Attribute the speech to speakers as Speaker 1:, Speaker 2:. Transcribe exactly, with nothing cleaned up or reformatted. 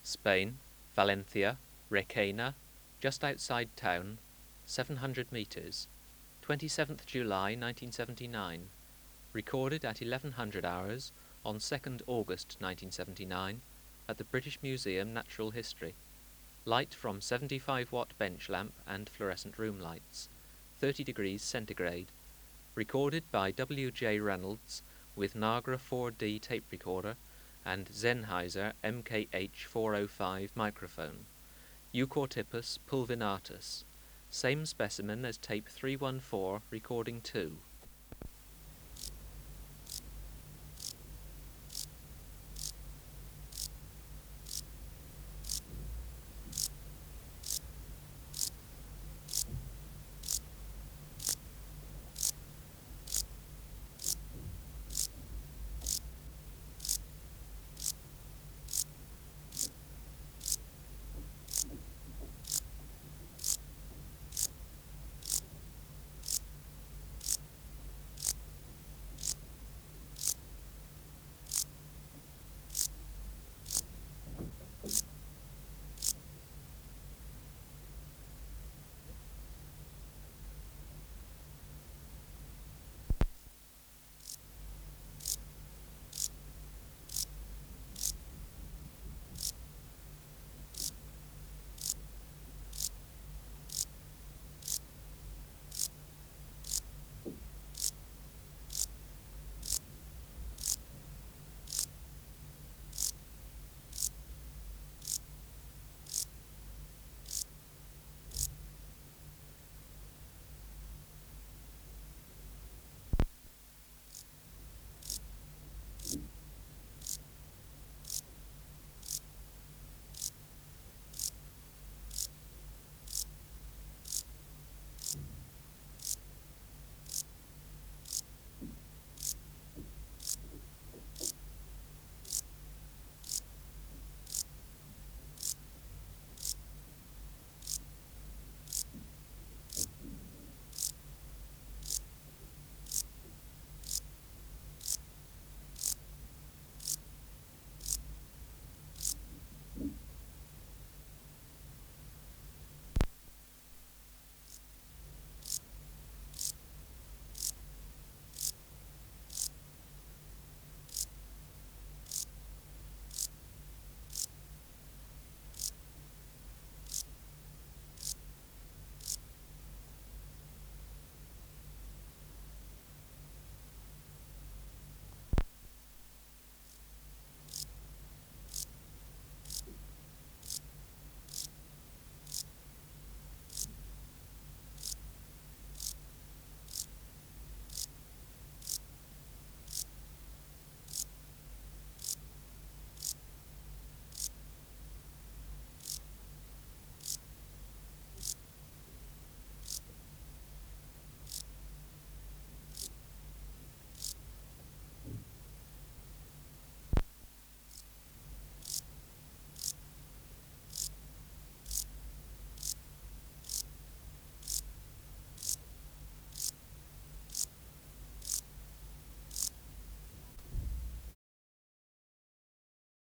Speaker 1: Spain, Valencia, Requena, just outside town, seven hundred meters, twenty-seventh July nineteen seventy-nine. Recorded at eleven hundred hours on second August nineteen seventy-nine at the British Museum Natural History. Light from seventy-five watt bench lamp and fluorescent room lights, thirty degrees centigrade. Recorded by W J Reynolds with Nagra four D tape recorder and Sennheiser M K H four oh five microphone. Eucortipus pulvinatus. Same specimen as tape three one four, recording two.